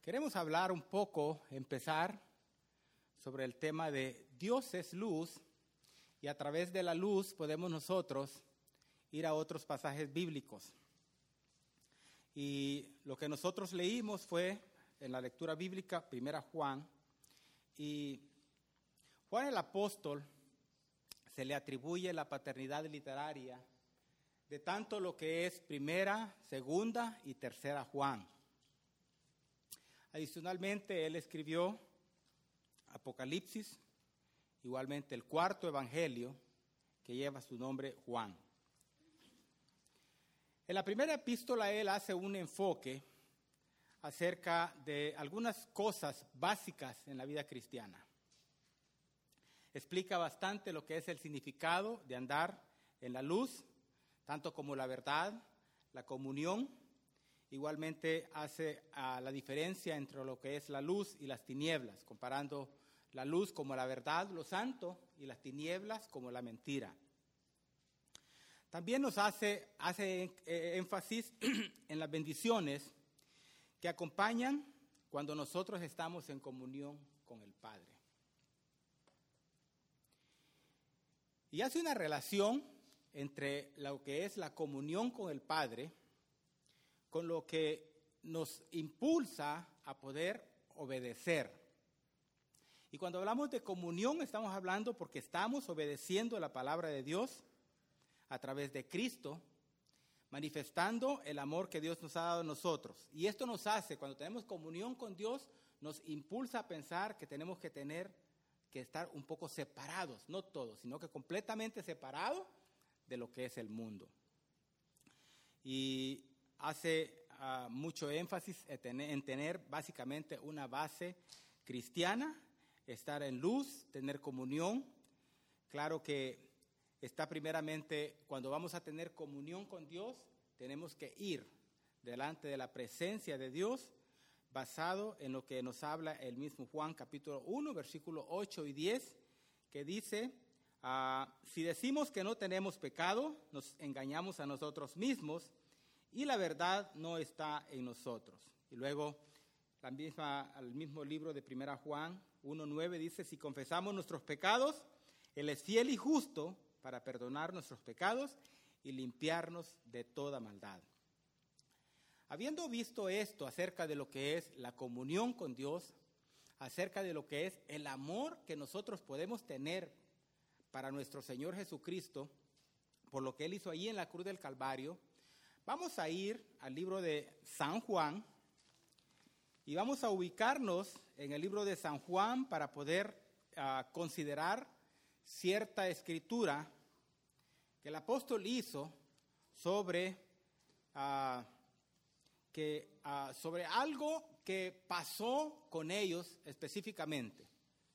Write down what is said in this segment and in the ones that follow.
Queremos hablar un poco, empezar sobre el tema de Dios es luz y a través de la luz podemos nosotros ir a otros pasajes bíblicos. Y lo que nosotros leímos fue en la lectura bíblica, 1 Juan, y Juan el apóstol se le atribuye la paternidad literaria de tanto lo que es 1, 2 y 3 Juan. Adicionalmente, él escribió Apocalipsis, igualmente el cuarto evangelio que lleva su nombre Juan. En la primera epístola él hace un enfoque acerca de algunas cosas básicas en la vida cristiana. Explica bastante lo que es el significado de andar en la luz, tanto como la verdad, la comunión. Igualmente hace la diferencia entre lo que es la luz y las tinieblas, comparando la luz como la verdad, lo santo, y las tinieblas como la mentira. También nos hace énfasis en las bendiciones que acompañan cuando nosotros estamos en comunión con el Padre. Y hace una relación entre lo que es la comunión con el Padre con lo que nos impulsa a poder obedecer. Y cuando hablamos de comunión estamos hablando porque estamos obedeciendo la palabra de Dios a través de Cristo, manifestando el amor que Dios nos ha dado a nosotros. Y esto nos hace, cuando tenemos comunión con Dios, nos impulsa a pensar que tenemos que estar un poco separados, no todos, sino que completamente separados de lo que es el mundo. Y hace mucho énfasis en tener básicamente una base cristiana, estar en luz, tener comunión. Claro que está primeramente, cuando vamos a tener comunión con Dios, tenemos que ir delante de la presencia de Dios, basado en lo que nos habla el mismo Juan capítulo 1, versículos 8 y 10, que dice, si decimos que no tenemos pecado, nos engañamos a nosotros mismos, y la verdad no está en nosotros. Y luego el mismo libro de 1 Juan 1:9 dice, si confesamos nuestros pecados, Él es fiel y justo para perdonar nuestros pecados y limpiarnos de toda maldad. Habiendo visto esto acerca de lo que es la comunión con Dios, acerca de lo que es el amor que nosotros podemos tener para nuestro Señor Jesucristo, por lo que Él hizo allí en la cruz del Calvario, vamos a ir al libro de San Juan y vamos a ubicarnos en el libro de San Juan para poder considerar cierta escritura que el apóstol hizo sobre algo que pasó con ellos específicamente.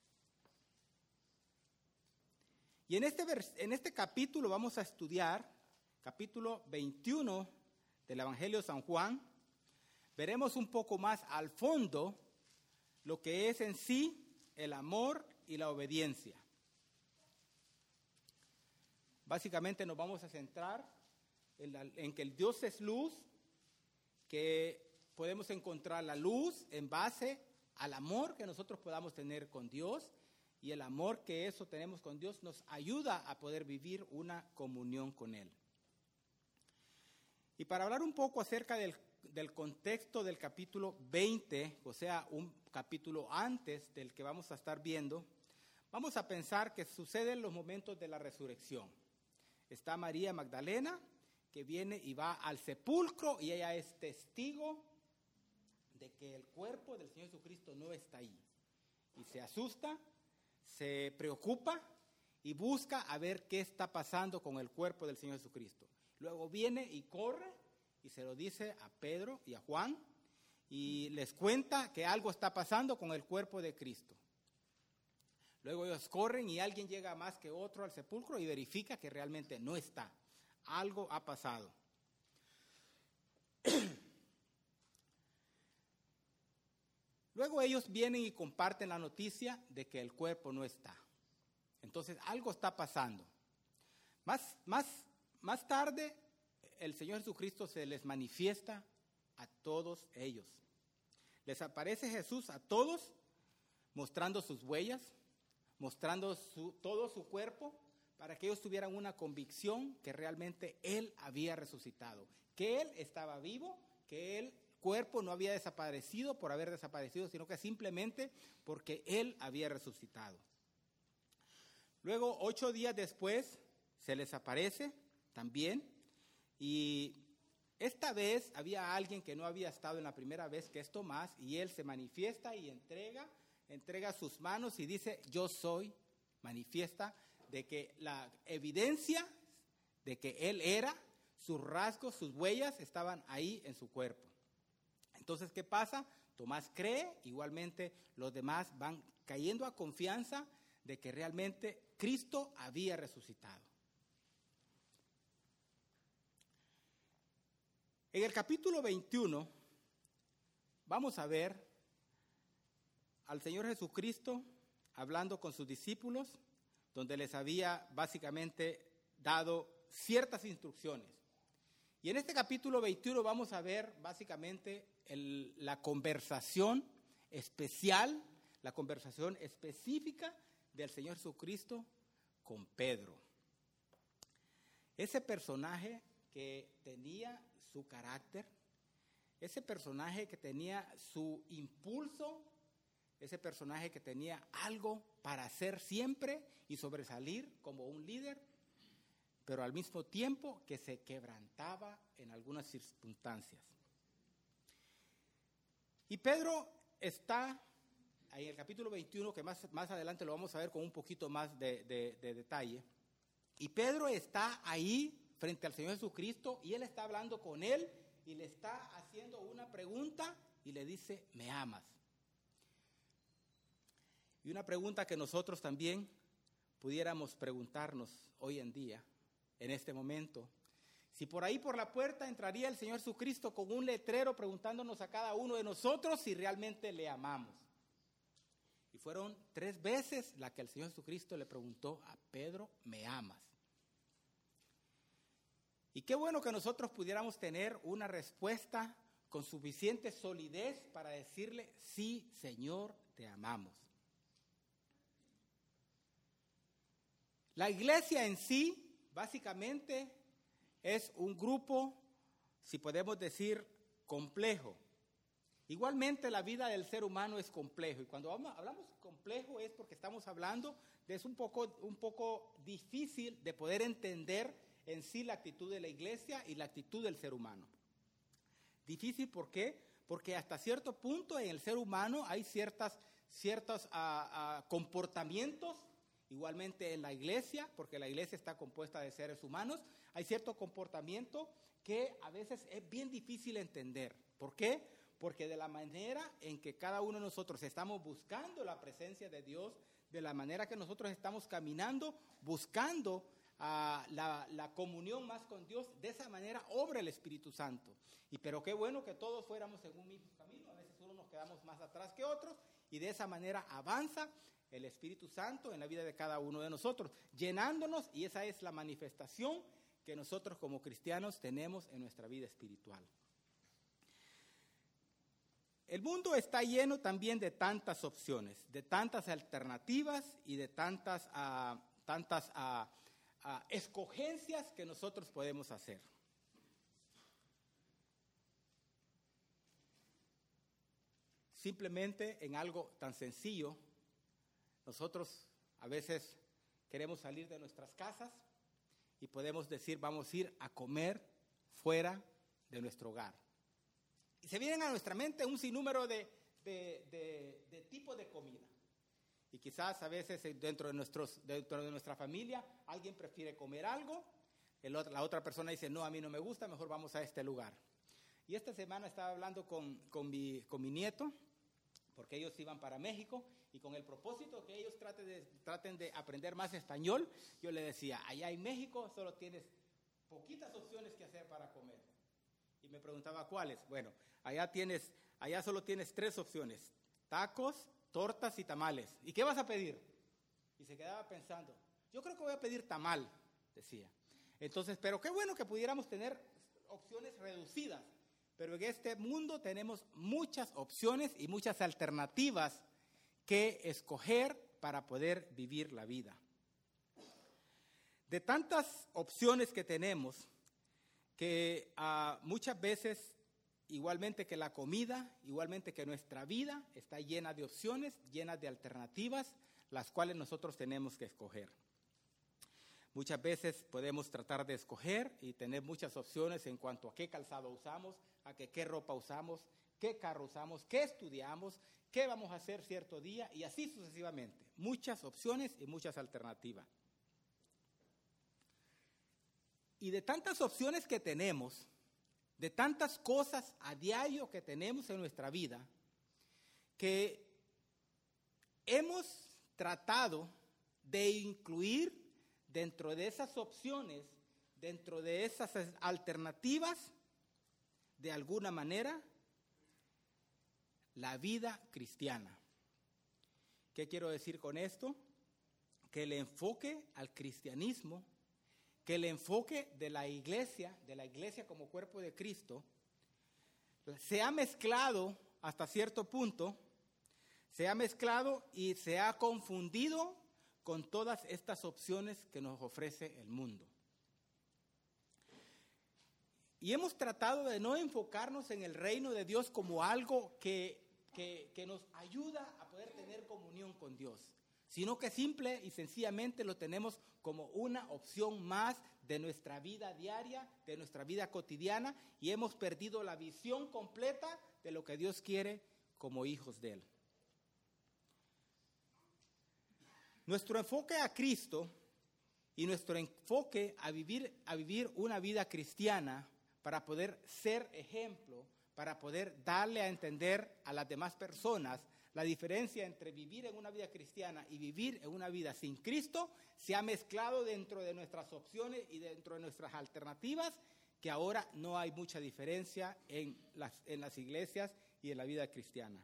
Y en este capítulo vamos a estudiar, capítulo 21 del Evangelio de San Juan, veremos un poco más al fondo lo que es en sí el amor y la obediencia. Básicamente nos vamos a centrar en que el Dios es luz, que podemos encontrar la luz en base al amor que nosotros podamos tener con Dios, y el amor que eso tenemos con Dios nos ayuda a poder vivir una comunión con Él. Y para hablar un poco acerca del contexto del capítulo 20, o sea, un capítulo antes del que vamos a estar viendo, vamos a pensar que suceden los momentos de la resurrección. Está María Magdalena, que viene y va al sepulcro, y ella es testigo de que el cuerpo del Señor Jesucristo no está ahí. Y se asusta, se preocupa y busca a ver qué está pasando con el cuerpo del Señor Jesucristo. Luego viene y corre y se lo dice a Pedro y a Juan y les cuenta que algo está pasando con el cuerpo de Cristo. Luego ellos corren y alguien llega más que otro al sepulcro y verifica que realmente no está. Algo ha pasado. Luego ellos vienen y comparten la noticia de que el cuerpo no está. Entonces algo está pasando. Más tarde, el Señor Jesucristo se les manifiesta a todos ellos. Les aparece Jesús a todos, mostrando sus huellas, mostrando todo su cuerpo, para que ellos tuvieran una convicción que realmente Él había resucitado, que Él estaba vivo, que el cuerpo no había desaparecido por haber desaparecido, sino que simplemente porque Él había resucitado. Luego, 8 días después, se les aparece también, y esta vez había alguien que no había estado en la primera vez, que es Tomás, y él se manifiesta y entrega sus manos y dice, yo soy, manifiesta de que la evidencia de que él era, sus rasgos, sus huellas estaban ahí en su cuerpo. Entonces, ¿qué pasa? Tomás cree, igualmente los demás van cayendo a confianza de que realmente Cristo había resucitado. En el capítulo 21 vamos a ver al Señor Jesucristo hablando con sus discípulos, donde les había básicamente dado ciertas instrucciones. Y en este capítulo 21 vamos a ver básicamente la conversación especial, la conversación específica del Señor Jesucristo con Pedro. Ese personaje que tenía su carácter, ese personaje que tenía su impulso, ese personaje que tenía algo para hacer siempre y sobresalir como un líder, pero al mismo tiempo que se quebrantaba en algunas circunstancias. Y Pedro está ahí en el capítulo 21, que más adelante lo vamos a ver con un poquito más de detalle. Y Pedro está ahí frente al Señor Jesucristo y él está hablando con él y le está haciendo una pregunta y le dice, ¿me amas? Y una pregunta que nosotros también pudiéramos preguntarnos hoy en día, en este momento. Si por ahí por la puerta entraría el Señor Jesucristo con un letrero preguntándonos a cada uno de nosotros si realmente le amamos. Y fueron 3 veces la que el Señor Jesucristo le preguntó a Pedro, ¿me amas? Y qué bueno que nosotros pudiéramos tener una respuesta con suficiente solidez para decirle, sí, Señor, te amamos. La iglesia en sí, básicamente, es un grupo, si podemos decir, complejo. Igualmente la vida del ser humano es complejo. Y cuando hablamos complejo es porque estamos hablando de es un poco difícil de poder entender en sí la actitud de la iglesia y la actitud del ser humano. Difícil, ¿por qué? Porque hasta cierto punto en el ser humano hay ciertos comportamientos. Igualmente en la iglesia, porque la iglesia está compuesta de seres humanos, hay cierto comportamiento que a veces es bien difícil entender. ¿Por qué? Porque de la manera en que cada uno de nosotros estamos buscando la presencia de Dios, de la manera que nosotros estamos caminando, buscando la comunión más con Dios, de esa manera obra el Espíritu Santo. Pero qué bueno que todos fuéramos en un mismo camino, a veces unos nos quedamos más atrás que otros, y de esa manera avanza el Espíritu Santo en la vida de cada uno de nosotros, llenándonos, y esa es la manifestación que nosotros como cristianos tenemos en nuestra vida espiritual. El mundo está lleno también de tantas opciones, de tantas alternativas y de tantas escogencias que nosotros podemos hacer. Simplemente en algo tan sencillo, nosotros a veces queremos salir de nuestras casas y podemos decir, vamos a ir a comer fuera de nuestro hogar. Y se vienen a nuestra mente un sinnúmero de tipos de comida. Y quizás a veces dentro de nuestra familia alguien prefiere comer algo, la otra persona dice, no, a mí no me gusta, mejor vamos a este lugar. Y esta semana estaba hablando con mi nieto, porque ellos iban para México, y con el propósito que ellos traten de aprender más español, yo le decía, allá en México solo tienes poquitas opciones que hacer para comer. Y me preguntaba, ¿cuáles? Bueno, allá solo tienes 3 opciones, tacos, tortas y tamales. ¿Y qué vas a pedir? Y se quedaba pensando, yo creo que voy a pedir tamal, decía. Entonces, pero qué bueno que pudiéramos tener opciones reducidas, pero en este mundo tenemos muchas opciones y muchas alternativas que escoger para poder vivir la vida. De tantas opciones que tenemos, que muchas veces, igualmente que la comida, igualmente que nuestra vida, está llena de opciones, llena de alternativas, las cuales nosotros tenemos que escoger. Muchas veces podemos tratar de escoger y tener muchas opciones en cuanto a qué calzado usamos, a qué ropa usamos, qué carro usamos, qué estudiamos, qué vamos a hacer cierto día y así sucesivamente. Muchas opciones y muchas alternativas. Y de tantas opciones que tenemos, de tantas cosas a diario que tenemos en nuestra vida, que hemos tratado de incluir dentro de esas opciones, dentro de esas alternativas, de alguna manera, la vida cristiana. ¿Qué quiero decir con esto? Que el enfoque al cristianismo, que el enfoque de la iglesia como cuerpo de Cristo, se ha mezclado hasta cierto punto, se ha mezclado y se ha confundido con todas estas opciones que nos ofrece el mundo. Y hemos tratado de no enfocarnos en el reino de Dios como algo que nos ayuda a poder tener comunión con Dios, sino que simple y sencillamente lo tenemos como una opción más de nuestra vida diaria, de nuestra vida cotidiana, y hemos perdido la visión completa de lo que Dios quiere como hijos de Él. Nuestro enfoque a Cristo y nuestro enfoque a vivir una vida cristiana para poder ser ejemplo, para poder darle a entender a las demás personas la diferencia entre vivir en una vida cristiana y vivir en una vida sin Cristo, se ha mezclado dentro de nuestras opciones y dentro de nuestras alternativas, que ahora no hay mucha diferencia en las iglesias y en la vida cristiana.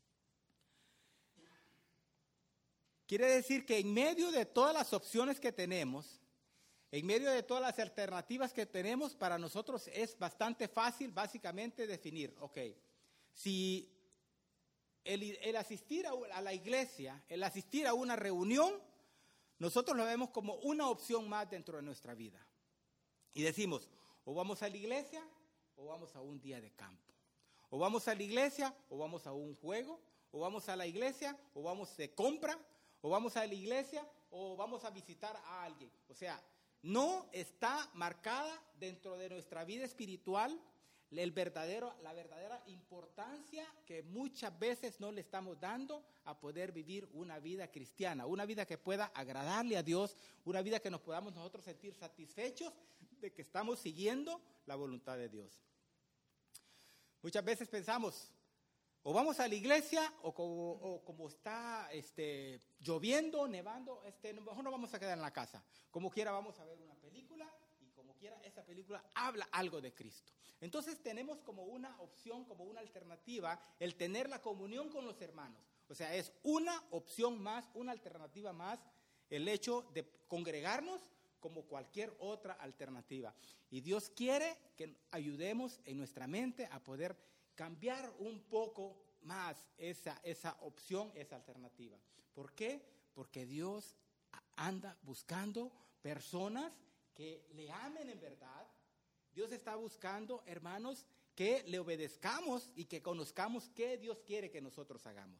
Quiere decir que en medio de todas las opciones que tenemos, en medio de todas las alternativas que tenemos, para nosotros es bastante fácil básicamente definir, si el asistir a la iglesia, el asistir a una reunión, nosotros lo vemos como una opción más dentro de nuestra vida. Y decimos, o vamos a la iglesia o vamos a un día de campo. O vamos a la iglesia o vamos a un juego, o vamos a la iglesia o vamos de compra, o vamos a la iglesia o vamos a visitar a alguien. O sea, no está marcada dentro de nuestra vida espiritual la verdadera importancia que muchas veces no le estamos dando a poder vivir una vida cristiana, una vida que pueda agradarle a Dios, una vida que nos podamos nosotros sentir satisfechos de que estamos siguiendo la voluntad de Dios. Muchas veces pensamos, o vamos a la iglesia, o como está lloviendo, nevando, mejor no vamos a quedar en la casa. Como quiera vamos a ver una película, y como quiera esa película habla algo de Cristo. Entonces tenemos como una opción, como una alternativa, el tener la comunión con los hermanos. O sea, es una opción más, una alternativa más, el hecho de congregarnos como cualquier otra alternativa. Y Dios quiere que ayudemos en nuestra mente a poder cambiar un poco más esa opción, esa alternativa. ¿Por qué? Porque Dios anda buscando personas que le amen en verdad. Dios está buscando, hermanos, que le obedezcamos y que conozcamos qué Dios quiere que nosotros hagamos.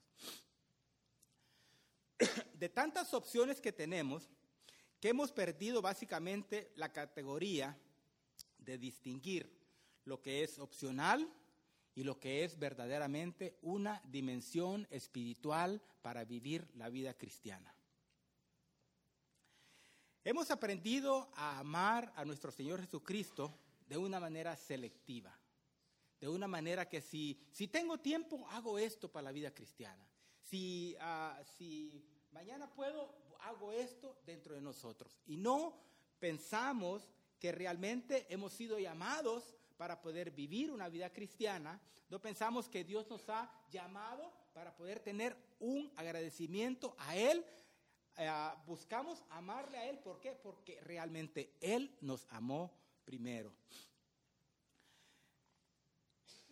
De tantas opciones que tenemos, que hemos perdido básicamente la categoría de distinguir lo que es opcional y lo que es verdaderamente una dimensión espiritual para vivir la vida cristiana. Hemos aprendido a amar a nuestro Señor Jesucristo de una manera selectiva, de una manera que si tengo tiempo, hago esto para la vida cristiana. Si mañana puedo, hago esto dentro de nosotros. Y no pensamos que realmente hemos sido llamados para poder vivir una vida cristiana. No pensamos que Dios nos ha llamado para poder tener un agradecimiento a Él. Buscamos amarle a Él. ¿Por qué? Porque realmente Él nos amó primero.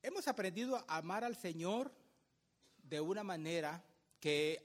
hemos aprendido a amar al Señor de una manera que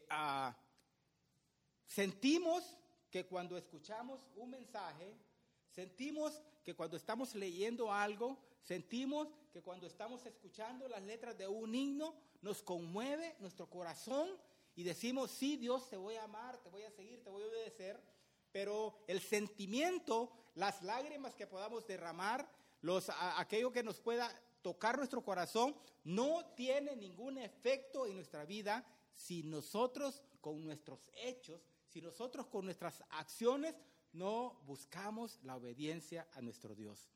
sentimos que cuando escuchamos un mensaje, sentimos que cuando estamos leyendo algo, sentimos que cuando estamos escuchando las letras de un himno, nos conmueve nuestro corazón y decimos, sí, Dios, te voy a amar, te voy a seguir, te voy a obedecer, pero el sentimiento, las lágrimas que podamos derramar, aquello que nos pueda tocar nuestro corazón, no tiene ningún efecto en nuestra vida si nosotros con nuestros hechos, si nosotros con nuestras acciones no buscamos la obediencia a nuestro Dios.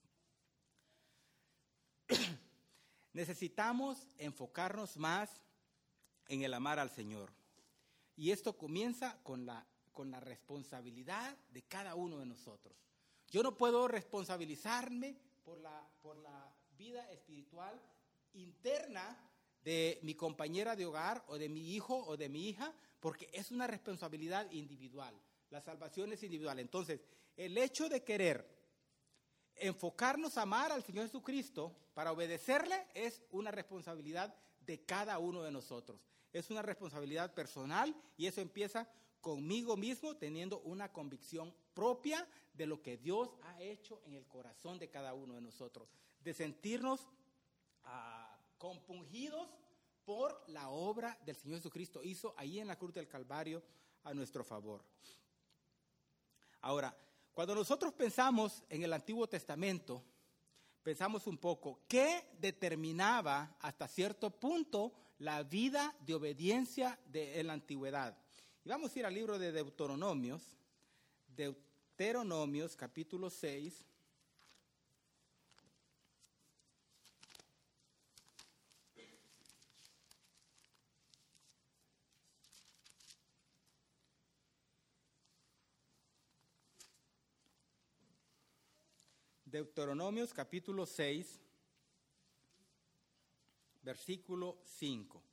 Necesitamos enfocarnos más en el amar al Señor. Y esto comienza con la responsabilidad de cada uno de nosotros. Yo no puedo responsabilizarme por la vida espiritual interna de mi compañera de hogar o de mi hijo o de mi hija, porque es una responsabilidad individual. La salvación es individual. Entonces, el hecho de querer enfocarnos a amar al Señor Jesucristo para obedecerle es una responsabilidad de cada uno de nosotros. Es una responsabilidad personal y eso empieza conmigo mismo teniendo una convicción propia de lo que Dios ha hecho en el corazón de cada uno de nosotros, de sentirnos compungidos por la obra del Señor Jesucristo hizo ahí en la cruz del Calvario a nuestro favor. Ahora, cuando nosotros pensamos en el Antiguo Testamento, pensamos un poco, ¿qué determinaba hasta cierto punto la vida de obediencia en la antigüedad? Y vamos a ir al libro de Deuteronomios capítulo 6. Deuteronomios capítulo 6, versículo 5.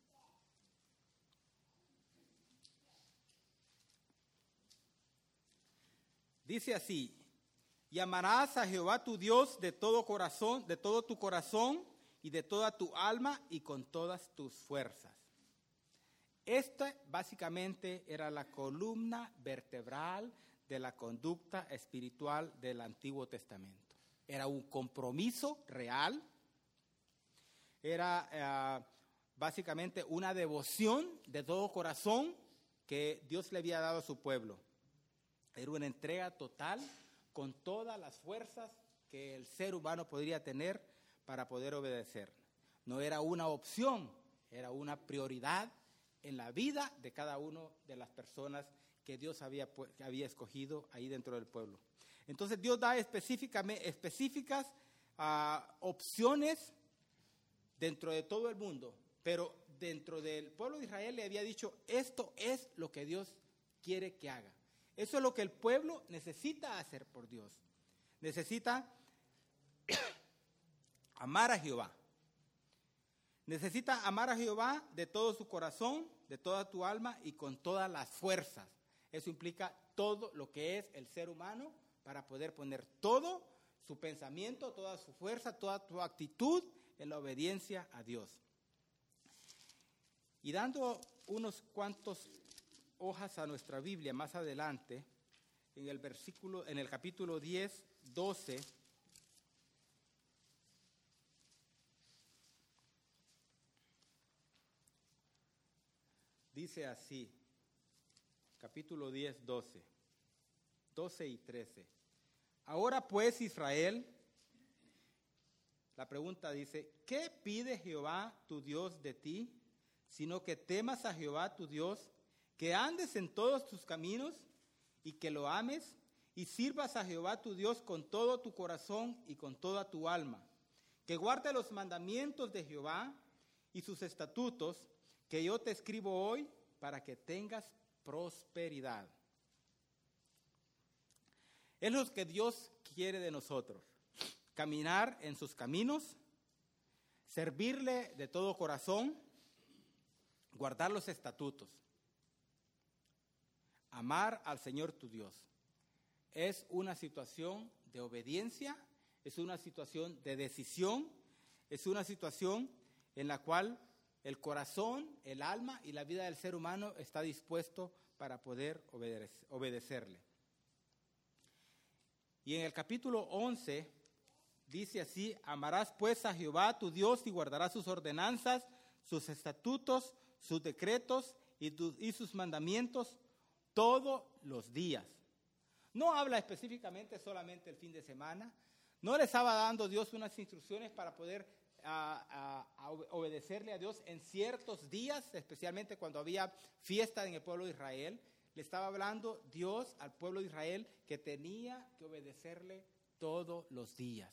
Dice así: y amarás a Jehová tu Dios de todo corazón, de todo tu corazón y de toda tu alma y con todas tus fuerzas. Esta básicamente era la columna vertebral de la conducta espiritual del Antiguo Testamento. Era un compromiso real, era básicamente una devoción de todo corazón que Dios le había dado a su pueblo. Era una entrega total con todas las fuerzas que el ser humano podría tener para poder obedecer. No era una opción, era una prioridad en la vida de cada una de las personas que Dios había escogido ahí dentro del pueblo. Entonces Dios da específicas opciones dentro de todo el mundo, pero dentro del pueblo de Israel le había dicho, esto es lo que Dios quiere que haga. Eso es lo que el pueblo necesita hacer por Dios. Necesita amar a Jehová. Necesita amar a Jehová de todo su corazón, de toda tu alma y con todas las fuerzas. Eso implica todo lo que es el ser humano para poder poner todo su pensamiento, toda su fuerza, toda tu actitud en la obediencia a Dios. Y dando unos cuantos hojas a nuestra Biblia más adelante, en el capítulo 10, 12, dice así, capítulo 10, 12 y 13. Ahora pues, Israel, la pregunta dice, ¿qué pide Jehová tu Dios de ti? Sino que temas a Jehová tu Dios, que andes en todos tus caminos y que lo ames y sirvas a Jehová tu Dios con todo tu corazón y con toda tu alma, que guarde los mandamientos de Jehová y sus estatutos que yo te escribo hoy para que tengas prosperidad. Es lo que Dios quiere de nosotros, caminar en sus caminos, servirle de todo corazón, guardar los estatutos. Amar al Señor tu Dios es una situación de obediencia, es una situación de decisión, Es una situación en la cual el corazón, el alma y la vida del ser humano está dispuesto para poder obedecerle. Y en el capítulo 11 dice así: amarás pues a Jehová tu Dios y guardarás sus ordenanzas, sus estatutos, sus decretos y sus mandamientos todos los días. No habla específicamente solamente el fin de semana. No le estaba dando Dios unas instrucciones para poder a obedecerle a Dios en ciertos días, especialmente cuando había fiesta en el pueblo de Israel. Le estaba hablando Dios al pueblo de Israel que tenía que obedecerle todos los días.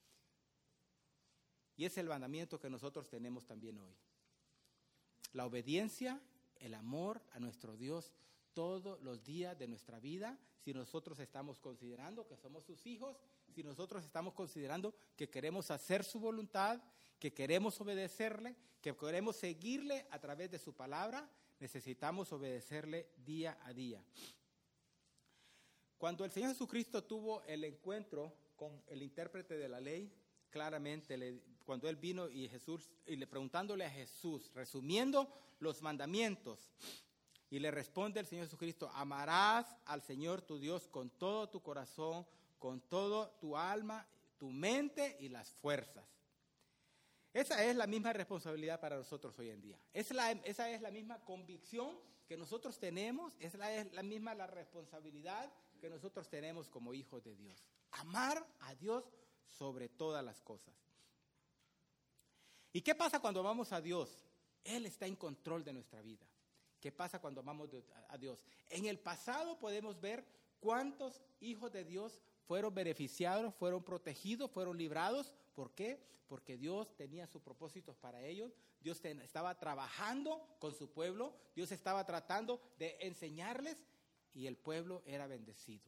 Y es el mandamiento que nosotros tenemos también hoy. La obediencia, el amor a nuestro Dios todos los días de nuestra vida, si nosotros estamos considerando que somos sus hijos, si nosotros estamos considerando que queremos hacer su voluntad, que queremos obedecerle, que queremos seguirle a través de su palabra, necesitamos obedecerle día a día. Cuando el Señor Jesucristo tuvo el encuentro con el intérprete de la ley, claramente cuando Él vino y preguntándole a Jesús, resumiendo los mandamientos, y le responde el Señor Jesucristo: amarás al Señor tu Dios con todo tu corazón, con todo tu alma, tu mente y las fuerzas. Esa es la misma responsabilidad para nosotros hoy en día. Esa es la misma convicción que nosotros tenemos, es la misma la responsabilidad que nosotros tenemos como hijos de Dios. Amar a Dios sobre todas las cosas. ¿Y qué pasa cuando amamos a Dios? Él está en control de nuestra vida. ¿Qué pasa cuando amamos a Dios? En el pasado podemos ver cuántos hijos de Dios fueron beneficiados, fueron protegidos, fueron librados. ¿Por qué? Porque Dios tenía sus propósitos para ellos. Dios estaba trabajando con su pueblo. Dios estaba tratando de enseñarles y el pueblo era bendecido.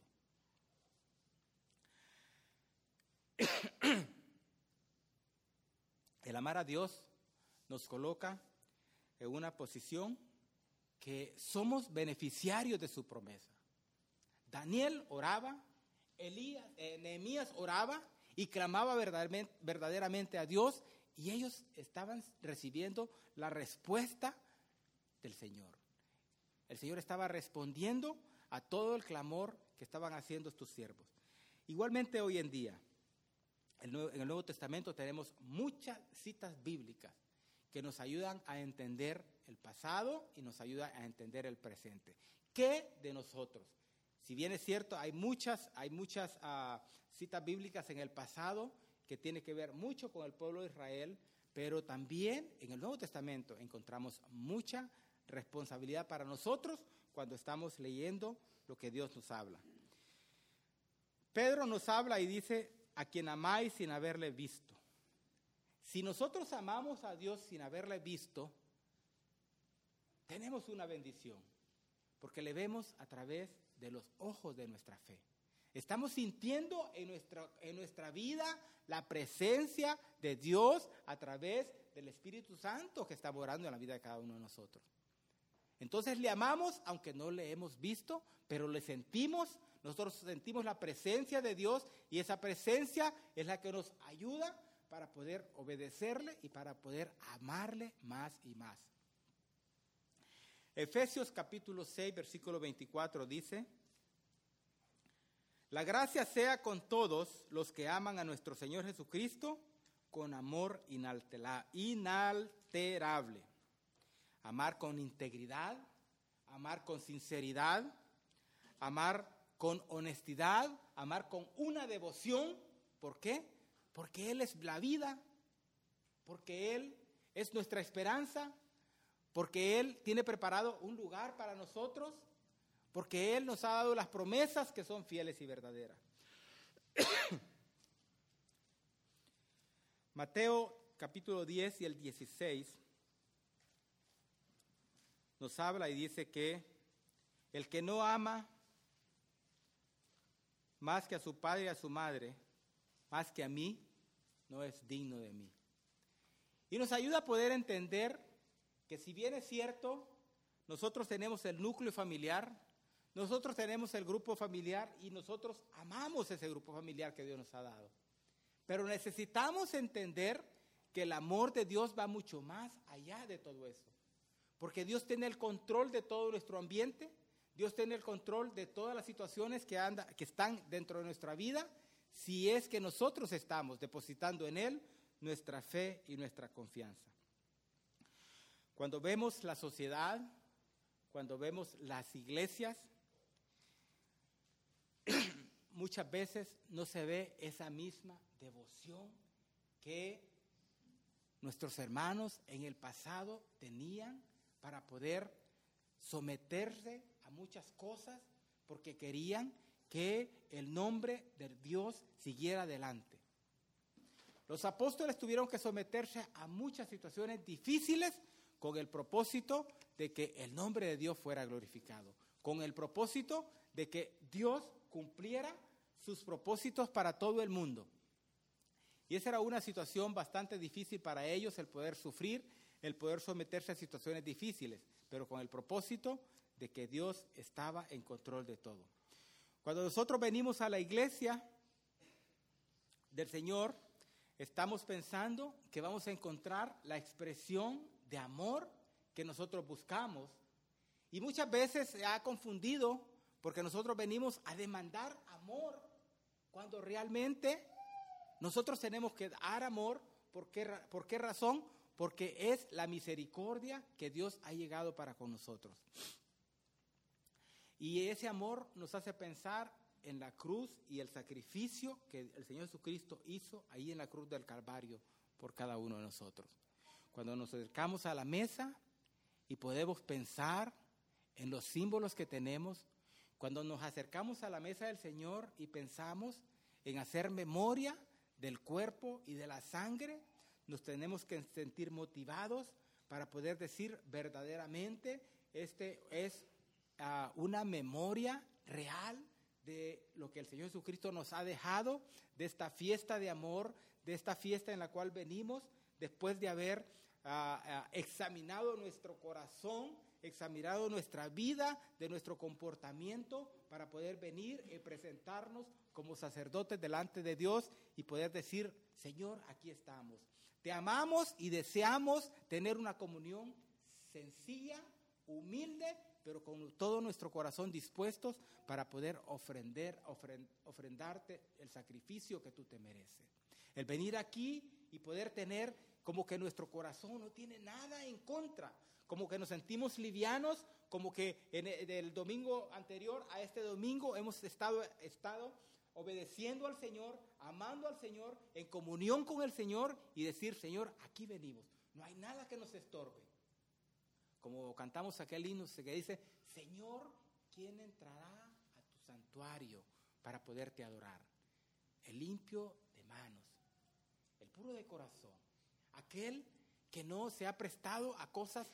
El amar a Dios nos coloca en una posición que somos beneficiarios de su promesa. Daniel oraba, Nehemías oraba y clamaba verdaderamente a Dios, y ellos estaban recibiendo la respuesta del Señor. El Señor estaba respondiendo a todo el clamor que estaban haciendo estos siervos. Igualmente hoy en día, en el Nuevo Testamento tenemos muchas citas bíblicas que nos ayudan a entender el pasado y nos ayudan a entender el presente. ¿Qué de nosotros? Si bien es cierto, hay muchas citas bíblicas en el pasado que tienen que ver mucho con el pueblo de Israel, pero también en el Nuevo Testamento encontramos mucha responsabilidad para nosotros cuando estamos leyendo lo que Dios nos habla. Pedro nos habla y dice: a quien amáis sin haberle visto. Si nosotros amamos a Dios sin haberle visto, tenemos una bendición, porque le vemos a través de los ojos de nuestra fe. Estamos sintiendo en nuestra vida la presencia de Dios a través del Espíritu Santo que está morando en la vida de cada uno de nosotros. Entonces le amamos aunque no le hemos visto, pero le sentimos. Nosotros sentimos la presencia de Dios y esa presencia es la que nos ayuda para poder obedecerle y para poder amarle más y más. Efesios capítulo 6, versículo 24 dice: la gracia sea con todos los que aman a nuestro Señor Jesucristo con amor inalterable. Amar con integridad, amar con sinceridad, amar con honestidad, amar con una devoción. ¿Por qué? Porque Él es la vida, porque Él es nuestra esperanza, porque Él tiene preparado un lugar para nosotros, porque Él nos ha dado las promesas que son fieles y verdaderas. Mateo capítulo 10 y el 16 nos habla y dice que el que no ama más que a su padre y a su madre, más que a mí, no es digno de mí. Y nos ayuda a poder entender que si bien es cierto, nosotros tenemos el núcleo familiar, nosotros tenemos el grupo familiar y nosotros amamos ese grupo familiar que Dios nos ha dado. Pero necesitamos entender que el amor de Dios va mucho más allá de todo eso. Porque Dios tiene el control de todo nuestro ambiente, Dios tiene el control de todas las situaciones que están dentro de nuestra vida, si es que nosotros estamos depositando en Él nuestra fe y nuestra confianza. Cuando vemos la sociedad, cuando vemos las iglesias, muchas veces no se ve esa misma devoción que nuestros hermanos en el pasado tenían para poder someterse a muchas cosas porque querían que el nombre de Dios siguiera adelante. Los apóstoles tuvieron que someterse a muchas situaciones difíciles con el propósito de que el nombre de Dios fuera glorificado, con el propósito de que Dios cumpliera sus propósitos para todo el mundo. Y esa era una situación bastante difícil para ellos, el poder sufrir, el poder someterse a situaciones difíciles, pero con el propósito de que Dios estaba en control de todo. Cuando nosotros venimos a la iglesia del Señor, estamos pensando que vamos a encontrar la expresión de amor que nosotros buscamos. Y muchas veces se ha confundido porque nosotros venimos a demandar amor, cuando realmente nosotros tenemos que dar amor. ¿Por qué razón? Porque es la misericordia que Dios ha llegado para con nosotros. Y ese amor nos hace pensar en la cruz y el sacrificio que el Señor Jesucristo hizo ahí en la cruz del Calvario por cada uno de nosotros. Cuando nos acercamos a la mesa y podemos pensar en los símbolos que tenemos, cuando nos acercamos a la mesa del Señor y pensamos en hacer memoria del cuerpo y de la sangre, nos tenemos que sentir motivados para poder decir verdaderamente, este es una memoria real de lo que el Señor Jesucristo nos ha dejado, de esta fiesta de amor, de esta fiesta en la cual venimos después de haber examinado nuestro corazón, examinado nuestra vida, de nuestro comportamiento, para poder venir y presentarnos como sacerdotes delante de Dios y poder decir, Señor, aquí estamos. Te amamos y deseamos tener una comunión sencilla, humilde, pero con todo nuestro corazón dispuestos para poder ofrendarte el sacrificio que tú te mereces. El venir aquí y poder tener como que nuestro corazón no tiene nada en contra, como que nos sentimos livianos, como que del domingo anterior a este domingo hemos estado obedeciendo al Señor, amando al Señor, en comunión con el Señor y decir, Señor, aquí venimos, no hay nada que nos estorbe. Como cantamos aquel himno que dice, Señor, ¿quién entrará a tu santuario para poderte adorar? El limpio de manos, el puro de corazón, aquel que no se ha prestado a cosas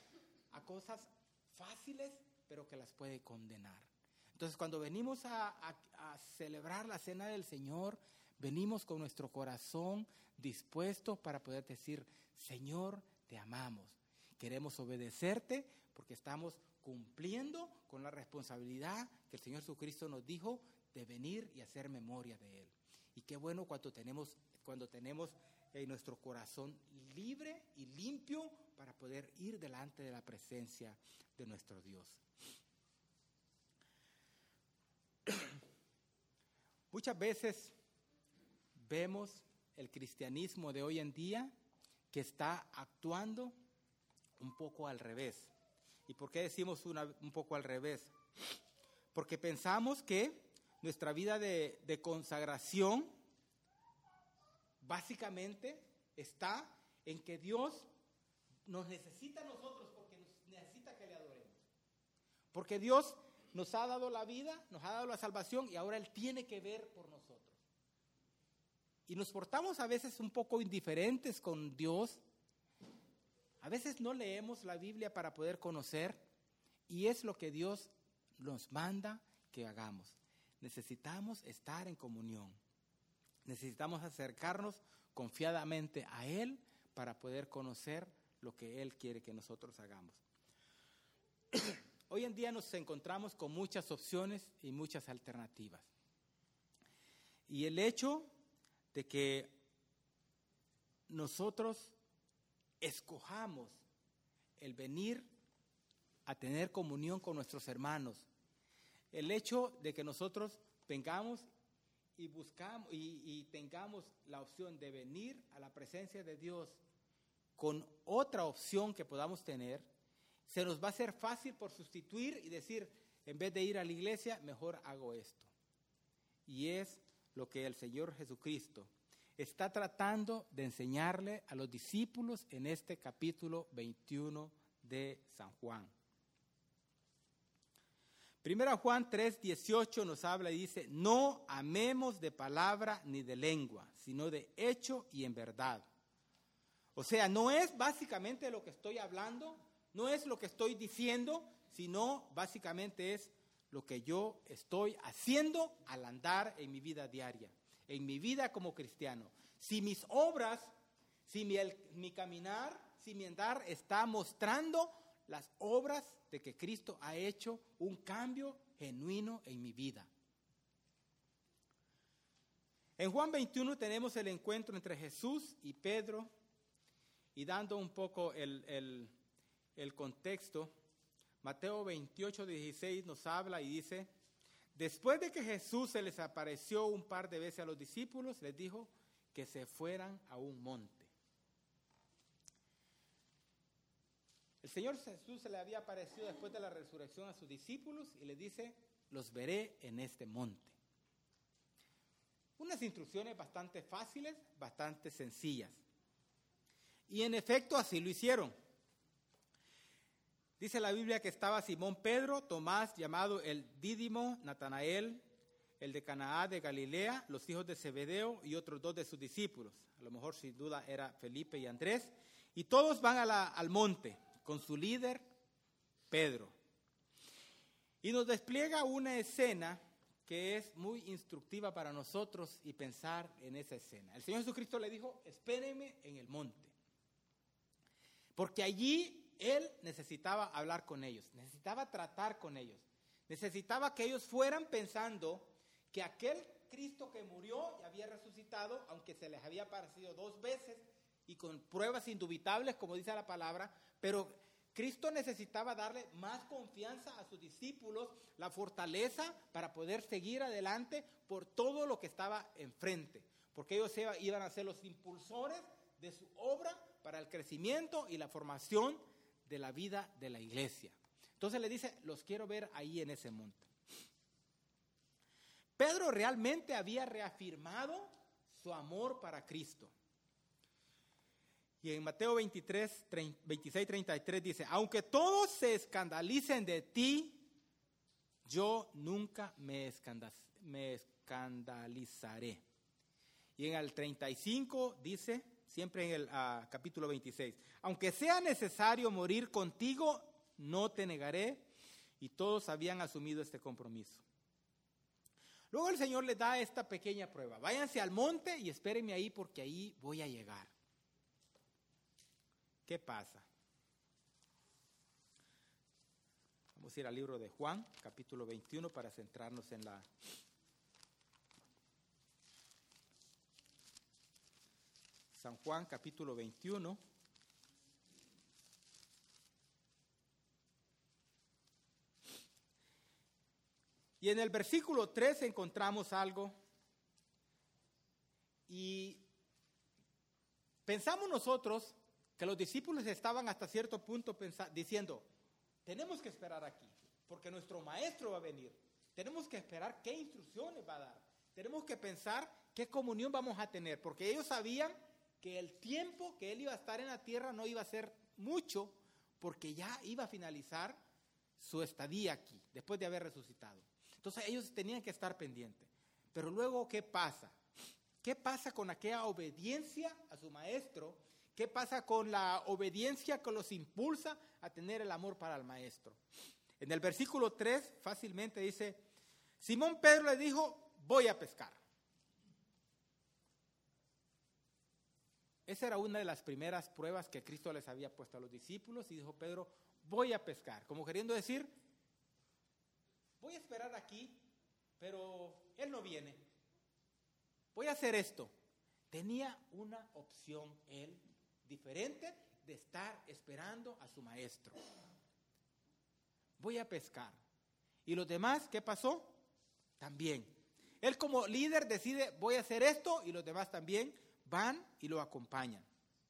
fáciles, pero que las puede condenar. Entonces, cuando venimos a celebrar la cena del Señor, venimos con nuestro corazón dispuesto para poder decir, Señor, te amamos. Queremos obedecerte porque estamos cumpliendo con la responsabilidad que el Señor Jesucristo nos dijo de venir y hacer memoria de Él. Y qué bueno cuando tenemos nuestro corazón libre y limpio para poder ir delante de la presencia de nuestro Dios. Muchas veces vemos el cristianismo de hoy en día que está actuando un poco al revés. ¿Y por qué decimos un poco al revés? Porque pensamos que nuestra vida de consagración básicamente está en que Dios nos necesita a nosotros porque nos necesita que le adoremos. Porque Dios nos ha dado la vida, nos ha dado la salvación y ahora Él tiene que ver por nosotros. Y nos portamos a veces un poco indiferentes con Dios. A veces no leemos la Biblia para poder conocer y es lo que Dios nos manda que hagamos. Necesitamos estar en comunión. Necesitamos acercarnos confiadamente a Él para poder conocer lo que Él quiere que nosotros hagamos. Hoy en día nos encontramos con muchas opciones y muchas alternativas. Y el hecho de que nosotros escojamos el venir a tener comunión con nuestros hermanos. El hecho de que nosotros vengamos y buscamos y tengamos la opción de venir a la presencia de Dios con otra opción que podamos tener, se nos va a hacer fácil por sustituir y decir, en vez de ir a la iglesia, mejor hago esto. Y es lo que el Señor Jesucristo está tratando de enseñarle a los discípulos en este capítulo 21 de San Juan. Primera Juan 3:18 nos habla y dice, no amemos de palabra ni de lengua, sino de hecho y en verdad. O sea, no es básicamente lo que estoy hablando, no es lo que estoy diciendo, sino básicamente es lo que yo estoy haciendo al andar en mi vida diaria, en mi vida como cristiano. Si mis obras, si mi caminar, si mi andar está mostrando las obras de que Cristo ha hecho un cambio genuino en mi vida. En Juan 21 tenemos el encuentro entre Jesús y Pedro, y dando un poco el contexto, Mateo 28:16 nos habla y dice, después de que Jesús se les apareció un par de veces a los discípulos, les dijo que se fueran a un monte. El Señor Jesús se le había aparecido después de la resurrección a sus discípulos y les dice, los veré en este monte. Unas instrucciones bastante fáciles, bastante sencillas. Y en efecto así lo hicieron. Dice la Biblia que estaba Simón Pedro, Tomás llamado el Dídimo, Natanael, el de Canaá de Galilea, los hijos de Zebedeo y otros 2 de sus discípulos. A lo mejor sin duda era Felipe y Andrés. Y todos van al monte con su líder, Pedro. Y nos despliega una escena que es muy instructiva para nosotros y pensar en esa escena. El Señor Jesucristo le dijo, espérenme en el monte. Porque allí Él necesitaba hablar con ellos, necesitaba tratar con ellos, necesitaba que ellos fueran pensando que aquel Cristo que murió y había resucitado, aunque se les había aparecido 2 veces y con pruebas indubitables, como dice la palabra, pero Cristo necesitaba darle más confianza a sus discípulos, la fortaleza para poder seguir adelante por todo lo que estaba enfrente, porque ellos iban a ser los impulsores de su obra para el crecimiento y la formación de la vida de la iglesia. Entonces le dice, los quiero ver ahí en ese monte. Pedro realmente había reafirmado su amor para Cristo. Y en Mateo 26:33 dice, aunque todos se escandalicen de ti, yo nunca me escandalizaré. Y en el 35 dice, siempre en el capítulo 26, aunque sea necesario morir contigo, no te negaré. Y todos habían asumido este compromiso. Luego el Señor les da esta pequeña prueba. Váyanse al monte y espérenme ahí porque ahí voy a llegar. ¿Qué pasa? Vamos a ir al libro de Juan, capítulo 21, para centrarnos en San Juan, capítulo 21. Y en el versículo 3 encontramos algo. Y pensamos nosotros que los discípulos estaban hasta cierto punto diciendo, tenemos que esperar aquí, porque nuestro maestro va a venir. Tenemos que esperar qué instrucciones va a dar. Tenemos que pensar qué comunión vamos a tener, porque ellos sabían que el tiempo que él iba a estar en la tierra no iba a ser mucho, porque ya iba a finalizar su estadía aquí, después de haber resucitado. Entonces ellos tenían que estar pendientes. Pero luego, ¿qué pasa? ¿Qué pasa con aquella obediencia a su maestro? ¿Qué pasa con la obediencia que los impulsa a tener el amor para el maestro? En el versículo 3 fácilmente dice, Simón Pedro le dijo, voy a pescar. Esa era una de las primeras pruebas que Cristo les había puesto a los discípulos y dijo Pedro, voy a pescar. Como queriendo decir, voy a esperar aquí, pero él no viene. Voy a hacer esto. Tenía una opción él diferente de estar esperando a su maestro. Voy a pescar. ¿Y los demás qué pasó? También. Él como líder decide, voy a hacer esto, y los demás también van y lo acompañan.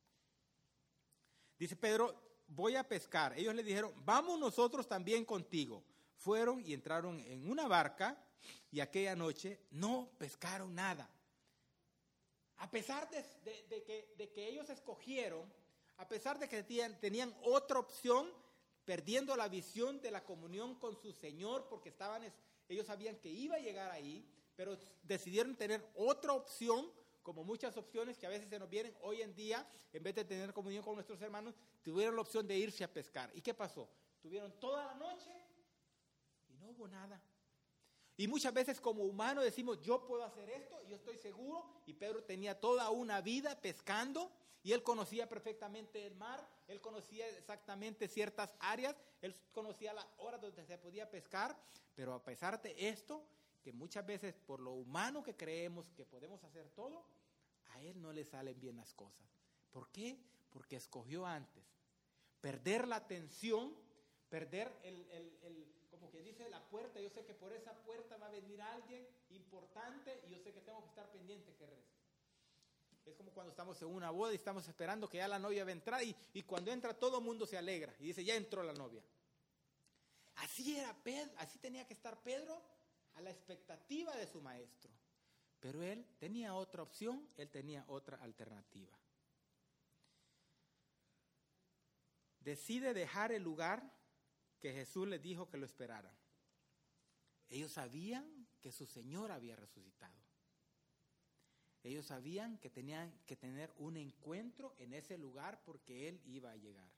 Dice Pedro, voy a pescar. Ellos le dijeron, vamos nosotros también contigo. Fueron y entraron en una barca y aquella noche no pescaron nada. A pesar de que ellos escogieron, a pesar de que tenían otra opción, perdiendo la visión de la comunión con su Señor, porque ellos sabían que iba a llegar ahí, pero decidieron tener otra opción, como muchas opciones que a veces se nos vienen hoy en día, en vez de tener comunión con nuestros hermanos, tuvieron la opción de irse a pescar. ¿Y qué pasó? Tuvieron toda la noche y no hubo nada. Y muchas veces como humanos decimos, yo puedo hacer esto, yo estoy seguro, y Pedro tenía toda una vida pescando, y él conocía perfectamente el mar, él conocía exactamente ciertas áreas, él conocía las horas donde se podía pescar, pero a pesar de esto, que muchas veces por lo humano que creemos que podemos hacer todo, a él no le salen bien las cosas. ¿Por qué? Porque escogió antes perder la atención, perder como que dice la puerta. Yo sé que por esa puerta va a venir alguien importante y yo sé que tengo que estar pendiente que reste. Es como cuando estamos en una boda y estamos esperando que ya la novia va a entrar y cuando entra todo el mundo se alegra y dice, ya entró la novia. Así era Pedro, así tenía que estar Pedro a la expectativa de su maestro. Pero él tenía otra opción, él tenía otra alternativa. Decide dejar el lugar que Jesús les dijo que lo esperaran. Ellos sabían que su Señor había resucitado. Ellos sabían que tenían que tener un encuentro en ese lugar porque Él iba a llegar.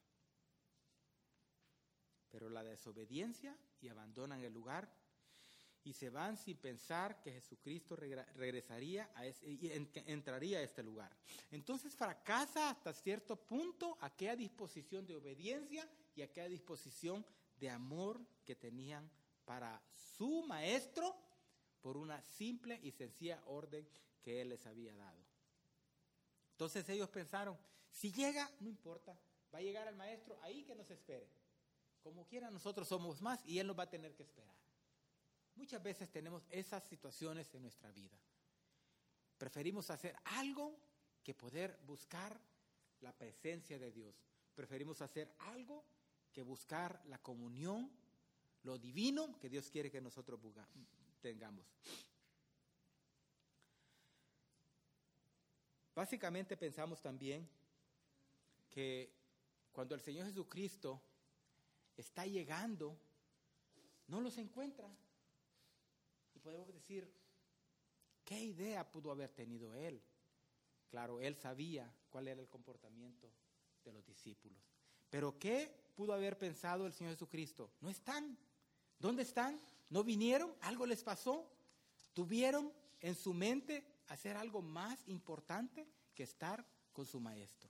Pero la desobediencia y abandonan el lugar y se van sin pensar que Jesucristo regresaría y entraría a este lugar. Entonces fracasa hasta cierto punto aquella disposición de obediencia y aquella disposición de amor que tenían para su maestro por una simple y sencilla orden que él les había dado. Entonces ellos pensaron, si llega, no importa, va a llegar el maestro ahí que nos espere. Como quiera, nosotros somos más y él nos va a tener que esperar. Muchas veces tenemos esas situaciones en nuestra vida. Preferimos hacer algo que poder buscar la presencia de Dios. Preferimos hacer algo que buscar la comunión, lo divino que Dios quiere que nosotros tengamos. Básicamente pensamos también que cuando el Señor Jesucristo está llegando, no los encuentra. Y podemos decir, ¿qué idea pudo haber tenido él? Claro, él sabía cuál era el comportamiento de los discípulos. Pero ¿qué pudo haber pensado el Señor Jesucristo? No están. ¿Dónde están? ¿No vinieron? ¿Algo les pasó? ¿Tuvieron en su mente hacer algo más importante que estar con su maestro?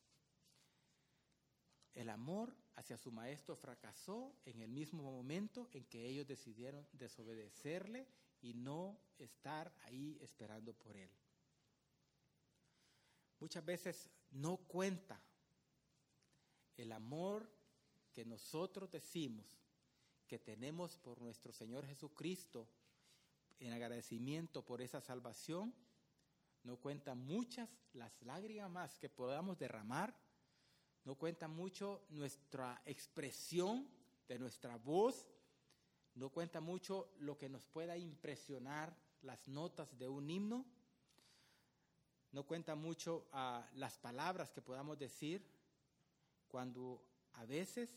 El amor hacia su maestro fracasó en el mismo momento en que ellos decidieron desobedecerle y no estar ahí esperando por él. Muchas veces no cuenta el amor que nosotros decimos que tenemos por nuestro Señor Jesucristo en agradecimiento por esa salvación. No cuenta muchas las lágrimas que podamos derramar. No cuenta mucho nuestra expresión de nuestra voz. No cuenta mucho lo que nos pueda impresionar las notas de un himno. No cuenta mucho las palabras que podamos decir cuando a veces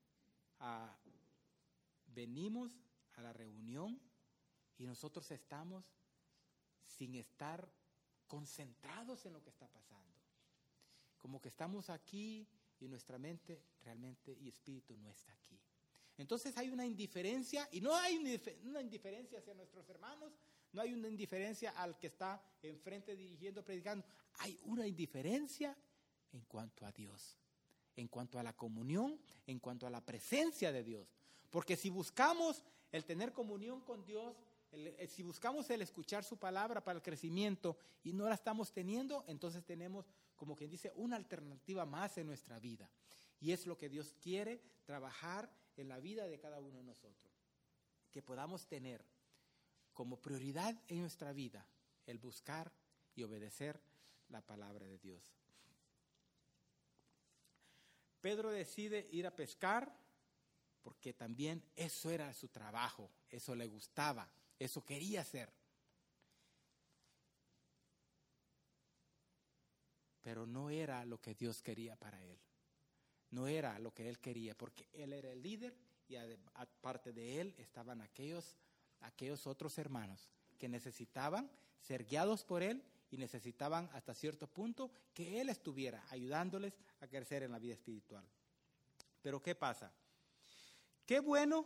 venimos a la reunión y nosotros estamos sin estar concentrados en lo que está pasando. Como que estamos aquí y nuestra mente realmente y espíritu no está aquí. Entonces hay una indiferencia, y no hay una indiferencia hacia nuestros hermanos, no hay una indiferencia al que está enfrente dirigiendo, predicando. Hay una indiferencia en cuanto a Dios, en cuanto a la comunión, en cuanto a la presencia de Dios. Porque si buscamos el tener comunión con Dios Si buscamos el escuchar su palabra para el crecimiento y no la estamos teniendo, entonces tenemos, como quien dice, una alternativa más en nuestra vida. Y es lo que Dios quiere trabajar en la vida de cada uno de nosotros. Que podamos tener como prioridad en nuestra vida el buscar y obedecer la palabra de Dios. Pedro decide ir a pescar porque también eso era su trabajo, eso le gustaba, eso quería hacer. Pero no era lo que Dios quería para él. No era lo que él quería, porque él era el líder y aparte de él estaban aquellos otros hermanos que necesitaban ser guiados por él y necesitaban hasta cierto punto que él estuviera ayudándoles a crecer en la vida espiritual. Pero ¿qué pasa? Qué bueno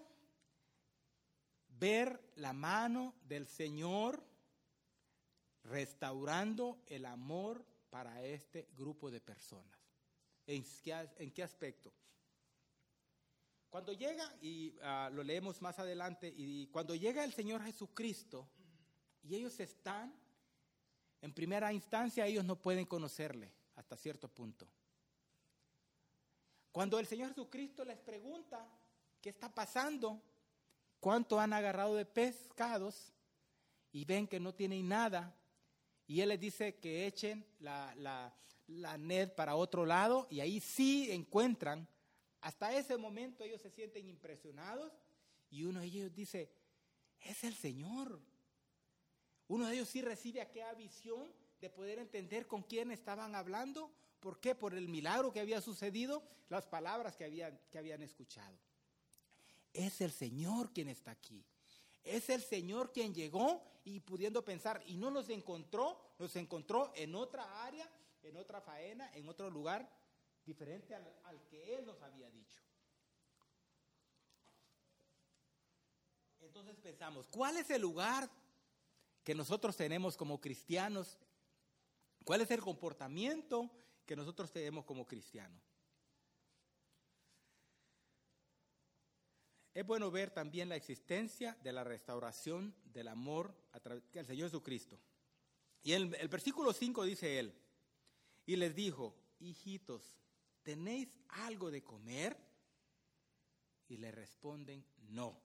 ver la mano del Señor restaurando el amor para este grupo de personas. ¿En qué aspecto? Cuando llega, y lo leemos más adelante, y cuando llega el Señor Jesucristo, y ellos están, en primera instancia, ellos no pueden conocerle hasta cierto punto. Cuando el Señor Jesucristo les pregunta, ¿qué está pasando? ¿Cuánto han agarrado de pescados? Y ven que no tienen nada. Y Él les dice que echen la net para otro lado, y ahí sí encuentran. Hasta ese momento ellos se sienten impresionados, y uno de ellos dice, es el Señor. Uno de ellos sí recibe aquella visión de poder entender con quién estaban hablando. ¿Por qué? Por el milagro que había sucedido, las palabras que habían escuchado. Es el Señor quien está aquí. Es el Señor quien llegó y pudiendo pensar, y no nos encontró en otra área, en otra faena, en otro lugar diferente al que Él nos había dicho. Entonces pensamos, ¿cuál es el lugar que nosotros tenemos como cristianos? ¿Cuál es el comportamiento que nosotros tenemos como cristianos? Es bueno ver también la existencia de la restauración del amor a través del Señor Jesucristo. Y el versículo 5 dice Él, y les dijo, hijitos, ¿tenéis algo de comer? Y le responden, no.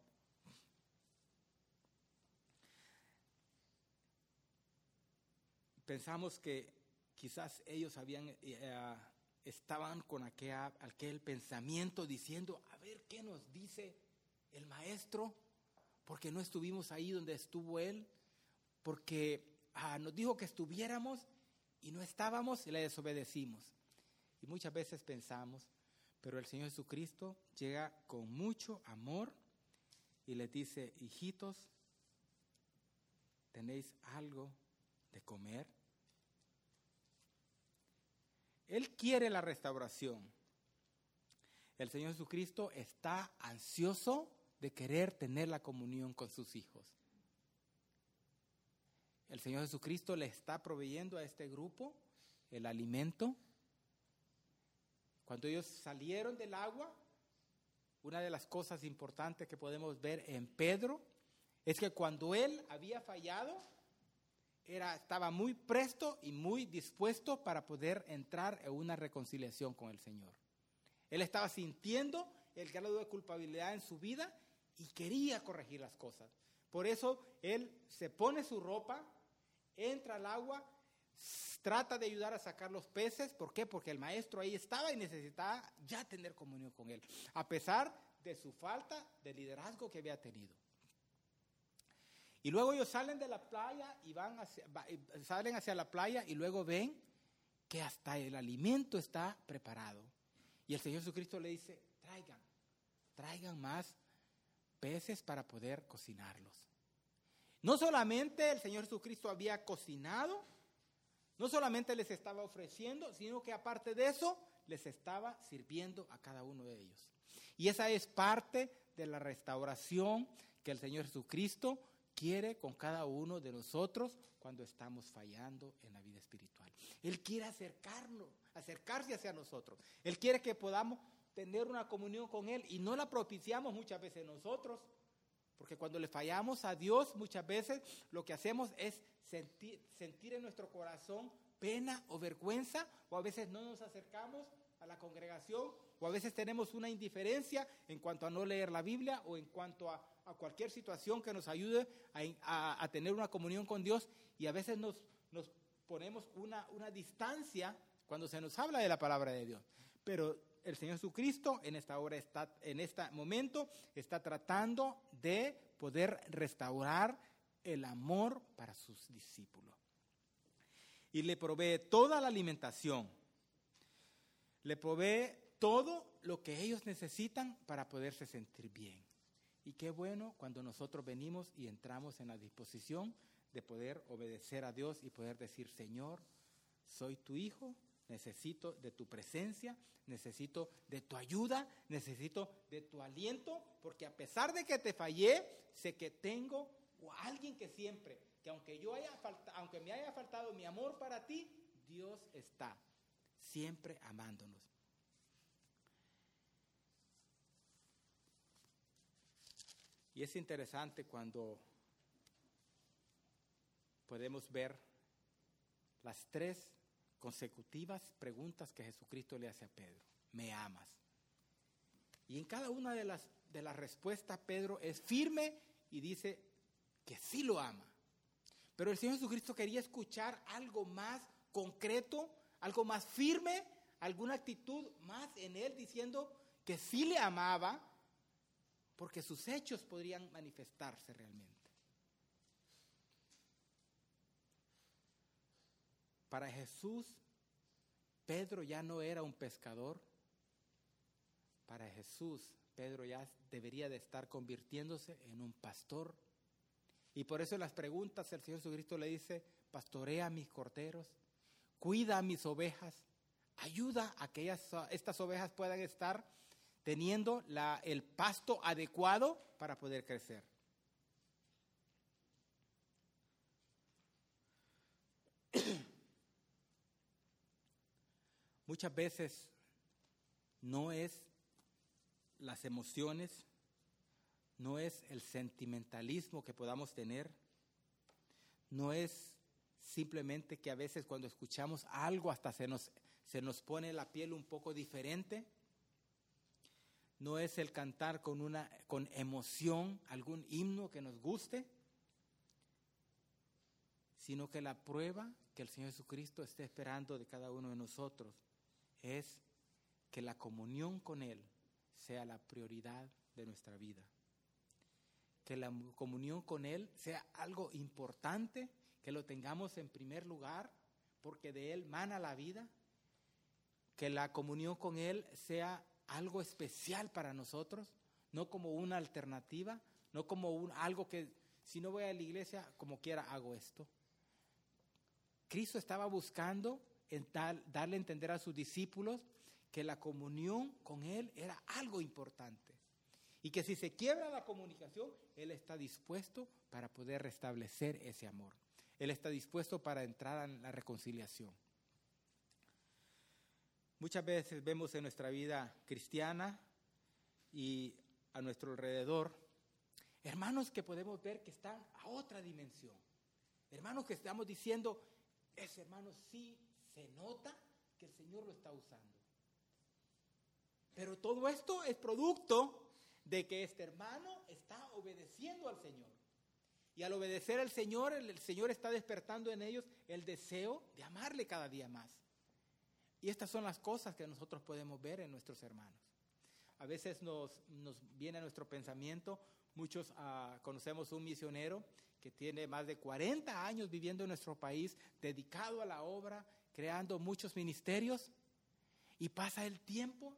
Pensamos que quizás ellos estaban con aquel pensamiento diciendo, a ver, ¿qué nos dice el maestro? Porque no estuvimos ahí donde estuvo él, porque nos dijo que estuviéramos y no estábamos y le desobedecimos. Y muchas veces pensamos, pero el Señor Jesucristo llega con mucho amor y les dice, hijitos, ¿tenéis algo de comer? Él quiere la restauración. El Señor Jesucristo está ansioso de querer tener la comunión con sus hijos. El Señor Jesucristo le está proveyendo a este grupo el alimento. Cuando ellos salieron del agua, una de las cosas importantes que podemos ver en Pedro es que cuando él había fallado, estaba muy presto y muy dispuesto para poder entrar en una reconciliación con el Señor. Él estaba sintiendo el grado de culpabilidad en su vida y quería corregir las cosas. Por eso él se pone su ropa, entra al agua, trata de ayudar a sacar los peces. ¿Por qué? Porque el maestro ahí estaba y necesitaba ya tener comunión con él, a pesar de su falta de liderazgo que había tenido. Y luego ellos salen de la playa y salen hacia la playa y luego ven que hasta el alimento está preparado. Y el Señor Jesucristo le dice, traigan más peces para poder cocinarlos. No solamente el Señor Jesucristo había cocinado, no solamente les estaba ofreciendo, sino que aparte de eso, les estaba sirviendo a cada uno de ellos. Y esa es parte de la restauración que el Señor Jesucristo quiere con cada uno de nosotros cuando estamos fallando en la vida espiritual. Él quiere acercarse hacia nosotros. Él quiere que podamos tener una comunión con Él y no la propiciamos muchas veces nosotros Porque cuando le fallamos a Dios, muchas veces lo que hacemos es sentir en nuestro corazón pena o vergüenza, o a veces no nos acercamos a la congregación, o a veces tenemos una indiferencia en cuanto a no leer la Biblia o en cuanto a cualquier situación que nos ayude a tener una comunión con Dios, y a veces nos ponemos una distancia cuando se nos habla de la palabra de Dios. Pero el Señor Jesucristo en este momento está tratando de poder restaurar el amor para sus discípulos. Y le provee toda la alimentación. Le provee todo lo que ellos necesitan para poderse sentir bien. Y qué bueno cuando nosotros venimos y entramos en la disposición de poder obedecer a Dios y poder decir: Señor, soy tu hijo, necesito de tu presencia, necesito de tu ayuda, necesito de tu aliento, porque a pesar de que te fallé, sé que tengo a alguien que siempre, que aunque me haya faltado mi amor para ti, Dios está siempre amándonos. Y es interesante cuando podemos ver las 3 consecutivas preguntas que Jesucristo le hace a Pedro. ¿Me amas? Y en cada una de las respuestas, Pedro es firme y dice que sí lo ama. Pero el Señor Jesucristo quería escuchar algo más concreto, algo más firme, alguna actitud más en él, diciendo que sí le amaba, porque sus hechos podrían manifestarse realmente. Para Jesús, Pedro ya no era un pescador. Para Jesús, Pedro ya debería de estar convirtiéndose en un pastor. Y por eso en las preguntas el Señor Jesucristo le dice: pastorea mis corderos, cuida a mis ovejas, ayuda a que estas ovejas puedan estar teniendo el pasto adecuado para poder crecer. Muchas veces no es las emociones, no es el sentimentalismo que podamos tener, no es simplemente que a veces cuando escuchamos algo hasta se nos pone la piel un poco diferente, no es el cantar con emoción algún himno que nos guste, sino que la prueba que el Señor Jesucristo está esperando de cada uno de nosotros es que la comunión con Él sea la prioridad de nuestra vida. Que la comunión con Él sea algo importante, que lo tengamos en primer lugar, porque de Él mana la vida. Que la comunión con Él sea algo especial para nosotros, no como una alternativa, no como algo que si no voy a la iglesia, como quiera hago esto. Cristo estaba buscando darle a entender a sus discípulos que la comunión con Él era algo importante. Y que si se quiebra la comunicación, Él está dispuesto para poder restablecer ese amor. Él está dispuesto para entrar en la reconciliación. Muchas veces vemos en nuestra vida cristiana y a nuestro alrededor hermanos que podemos ver que están a otra dimensión. Hermanos que estamos diciendo, ese hermano sí se nota que el Señor lo está usando. Pero todo esto es producto de que este hermano está obedeciendo al Señor. Y al obedecer al Señor, el Señor está despertando en ellos el deseo de amarle cada día más. Y estas son las cosas que nosotros podemos ver en nuestros hermanos. A veces nos viene a nuestro pensamiento, muchos conocemos un misionero que tiene más de 40 años viviendo en nuestro país, dedicado a la obra, creando muchos ministerios, y pasa el tiempo,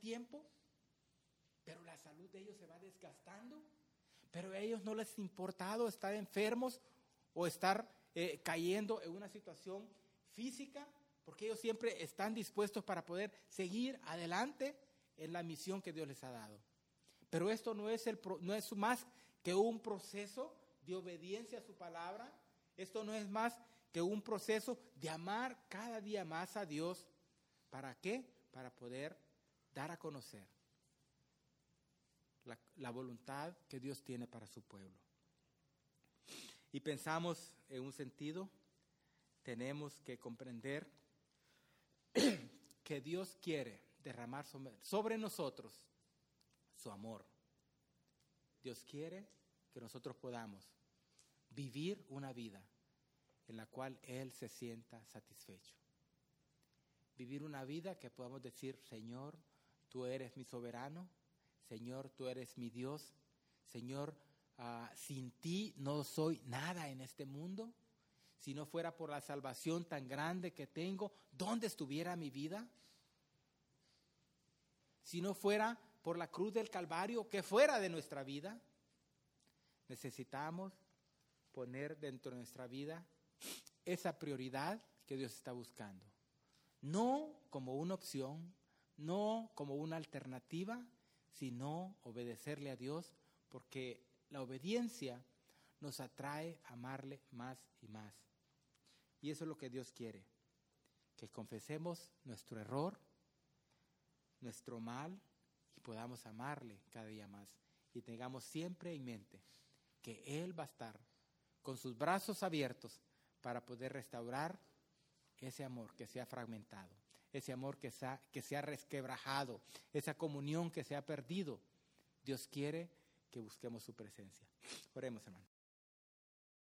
pero la salud de ellos se va desgastando, pero a ellos no les ha importado estar enfermos o estar cayendo en una situación física, porque ellos siempre están dispuestos para poder seguir adelante en la misión que Dios les ha dado. Pero esto no es más que un proceso de obediencia a su palabra. Esto no es más que un proceso de amar cada día más a Dios. ¿Para qué? Para poder dar a conocer la voluntad que Dios tiene para su pueblo. Y pensamos en un sentido, tenemos que comprender que Dios quiere derramar sobre nosotros su amor. Dios quiere que nosotros podamos vivir una vida en la cual Él se sienta satisfecho. Vivir una vida que podamos decir, Señor, tú eres mi soberano, Señor, tú eres mi Dios, Señor, sin ti no soy nada en este mundo. Si no fuera por la salvación tan grande que tengo, ¿dónde estuviera mi vida? Si no fuera por la cruz del Calvario, ¿qué fuera de nuestra vida? Necesitamos poner dentro de nuestra vida esa prioridad que Dios está buscando. No como una opción, no como una alternativa, sino obedecerle a Dios, porque la obediencia nos atrae a amarle más y más. Y eso es lo que Dios quiere, que confesemos nuestro error, nuestro mal, y podamos amarle cada día más. Y tengamos siempre en mente que Él va a estar con sus brazos abiertos para poder restaurar ese amor que se ha fragmentado, ese amor que se ha resquebrajado, esa comunión que se ha perdido. Dios quiere que busquemos su presencia. Oremos, hermano.